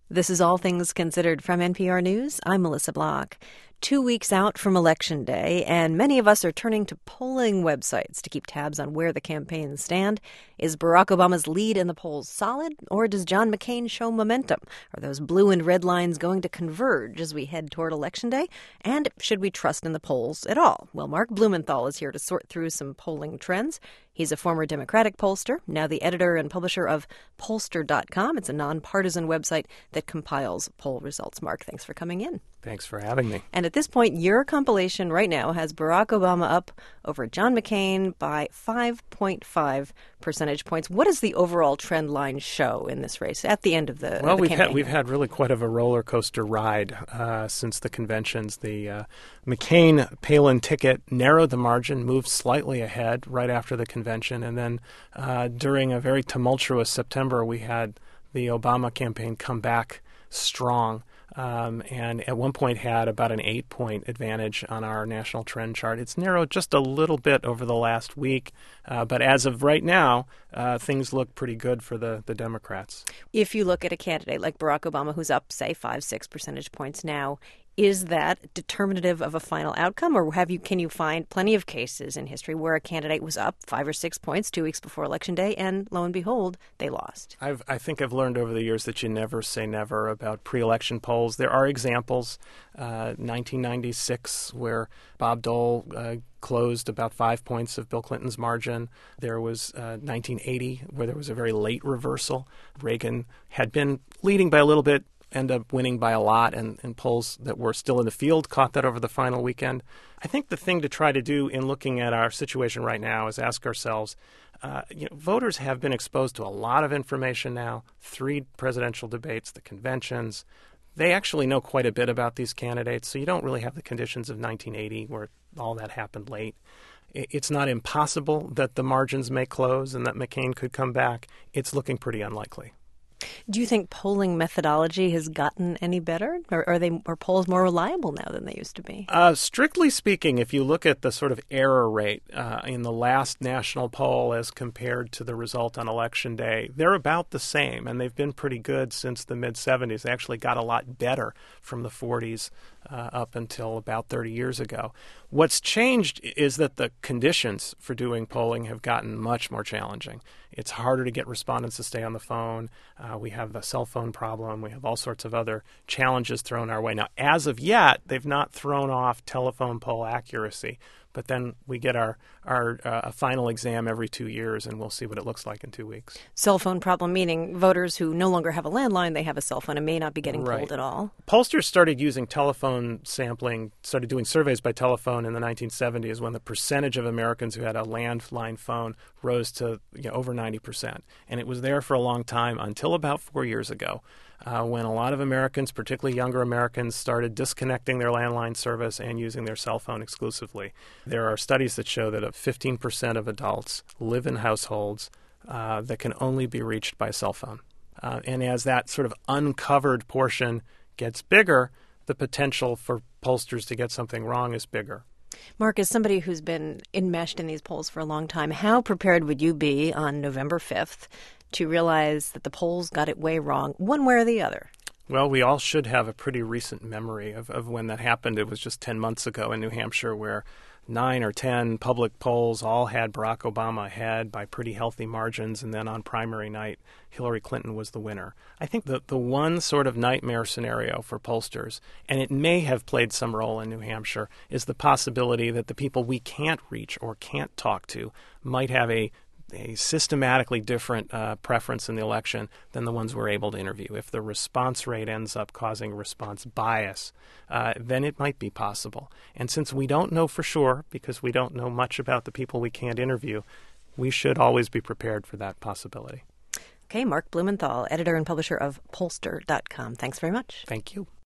This is All Things Considered from NPR News. I'm Melissa Block. 2 weeks out from Election Day, and many of us are turning to polling websites to keep tabs on where the campaigns stand. Is Barack Obama's lead in the polls solid, or does John McCain show momentum? Are those blue and red lines going to converge as we head toward Election Day? And should we trust in the polls at all? Well, Mark Blumenthal is here to sort through some polling trends. He's a former Democratic pollster, now the editor and publisher of Pollster.com. It's a nonpartisan website that compiles poll results. Mark, thanks for coming in. Thanks for having me. And at this point, your compilation right now has Barack Obama up over John McCain by 5.5 percentage points. What does the overall trend line show in this race at the end of the campaign? We've had really quite of a roller coaster ride since the conventions. The McCain-Palin ticket narrowed the margin, moved slightly ahead right after the convention, and then during a very tumultuous September, we had the Obama campaign come back strong. And at one point had about an 8-point advantage on our national trend chart. It's narrowed just a little bit over the last week, but as of right now, things look pretty good for the Democrats. If you look at a candidate like Barack Obama, who's up, say, 5-6 percentage points now, is that determinative of a final outcome, or can you find plenty of cases in history where a candidate was up 5 or 6 points 2 weeks before Election Day, and lo and behold, they lost? I think I've learned over the years that you never say never about pre-election polls. There are examples. 1996, where Bob Dole closed about 5 points of Bill Clinton's margin. There was 1980, where there was a very late reversal. Reagan had been leading by a little bit, end up winning by a lot, and polls that were still in the field caught that over the final weekend. I think the thing to try to do in looking at our situation right now is ask ourselves, voters have been exposed to a lot of information now, 3 presidential debates, the conventions. They actually know quite a bit about these candidates, so you don't really have the conditions of 1980 where all that happened late. It's not impossible that the margins may close and that McCain could come back. It's looking pretty unlikely. Do you think polling methodology has gotten any better? Or are polls more reliable now than they used to be? Strictly speaking, if you look at the sort of error rate in the last national poll as compared to the result on Election Day, they're about the same, and they've been pretty good since the mid-'70s. They actually got a lot better from the 40s up until about 30 years ago. What's changed is that the conditions for doing polling have gotten much more challenging. It's harder to get respondents to stay on the phone. We have the cell phone problem. We have all sorts of other challenges thrown our way. Now, as of yet, they've not thrown off telephone poll accuracy. But then we get our final exam every 2 years, and we'll see what it looks like in 2 weeks. Cell phone problem, meaning voters who no longer have a landline, they have a cell phone and may not be getting polled at all. Pollsters started using telephone sampling, started doing surveys by telephone in the 1970s when the percentage of Americans who had a landline phone rose to over 90%. And it was there for a long time until about 4 years ago. When a lot of Americans, particularly younger Americans, started disconnecting their landline service and using their cell phone exclusively. There are studies that show that 15% of adults live in households that can only be reached by cell phone. And as that sort of uncovered portion gets bigger, the potential for pollsters to get something wrong is bigger. Mark, as somebody who's been enmeshed in these polls for a long time, how prepared would you be on November 5th to realize that the polls got it way wrong, one way or the other? Well, we all should have a pretty recent memory of when that happened. It was just 10 months ago in New Hampshire where 9 or 10 public polls all had Barack Obama ahead by pretty healthy margins, and then on primary night, Hillary Clinton was the winner. I think the one sort of nightmare scenario for pollsters, and it may have played some role in New Hampshire, is the possibility that the people we can't reach or can't talk to might have a systematically different preference in the election than the ones we're able to interview. If the response rate ends up causing response bias, then it might be possible. And since we don't know for sure, because we don't know much about the people we can't interview, we should always be prepared for that possibility. Okay, Mark Blumenthal, editor and publisher of Pollster.com. Thanks very much. Thank you.